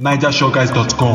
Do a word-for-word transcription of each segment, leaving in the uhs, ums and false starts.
niger show guys dot com.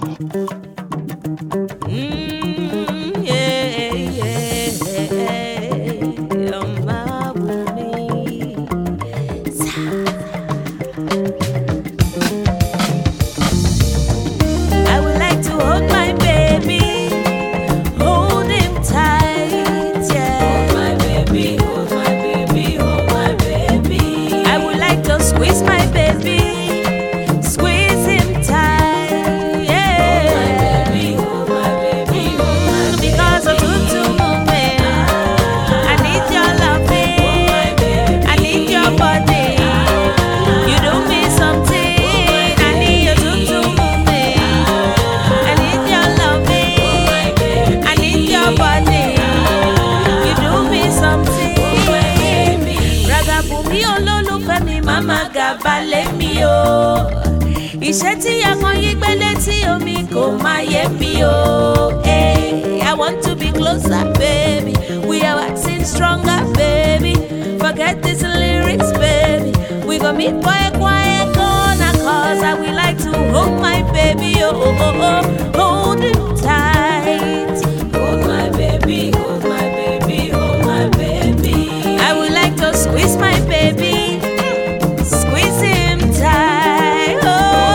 Iṣẹ́ tí àwọn yí gbẹ́lẹ́ tí omi kò máa yé mi o. Hey, I want to be closer, baby. We are waxing stronger, baby. Forget these lyrics, baby. We gon' meet quiet, quiet corner, cause I will like to hold my baby, oh, oh, oh, oh. Hold him tight. Hold my baby, hold my baby, hold my baby. I would like to squeeze my baby. Squeeze him tight. Oh.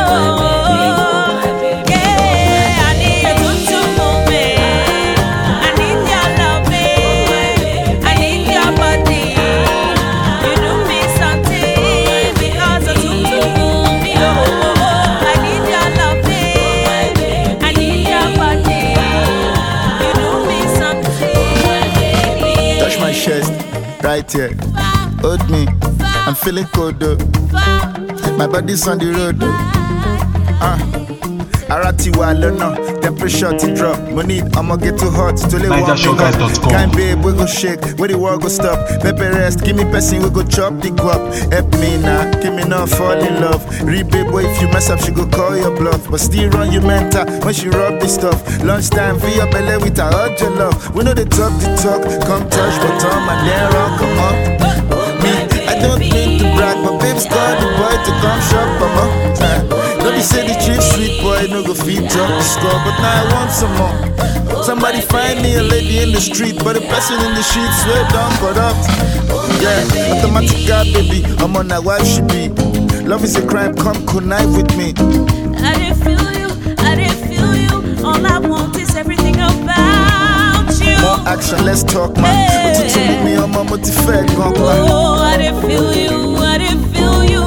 Right here, hold me, I'm feeling cold though. My body's on the road though. Ah, Arati wa lona, temperature to drop. Money, I'ma get too hot to live niger show guys dot com. Kind babe, we go shake, where the world go stop. Pepe rest, give me person, we go chop the guap. Help me now, give me not fall in love. Read babe, boy, if you mess up, she go call your bluff. But still run your mental when she rub the stuff. Lunchtime, for your belly with a hot your love. We know they talk the talk, come touch bottom and then run, come on. Me, I don't mean to brag, but babe's called the boy to come shop, mama. Don't be say the cheap sweet boy, no go feed up the score, but now I want some more. Somebody find me a lady in the street, but a person in the sheets swear down corrupt. Yeah, automatic guy, baby, I'm on that wife she be. Love is a crime, come connive with me. I didn't feel you, I didn't feel you. All I want is everything about you. More action, let's talk, man. Hey. What you do with me, I'm a motivated, go Oh, I didn't feel you, I didn't feel you.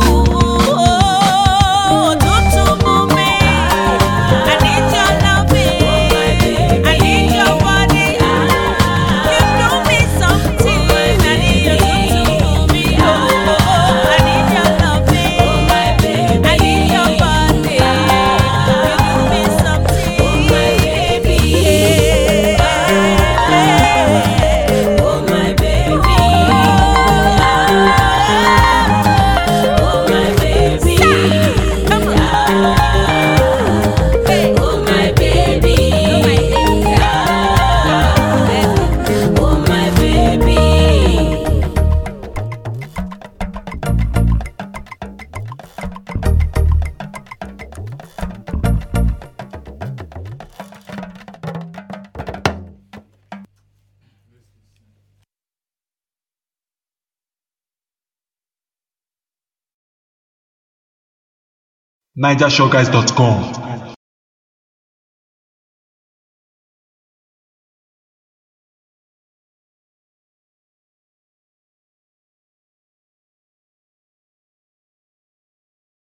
Oh, don't you move me. I need your loving. I need your body. You do me something. I need you to move me. Oh, I need your loving. I need your body. You do me something, baby. Oh, my baby. niger show guys dot com.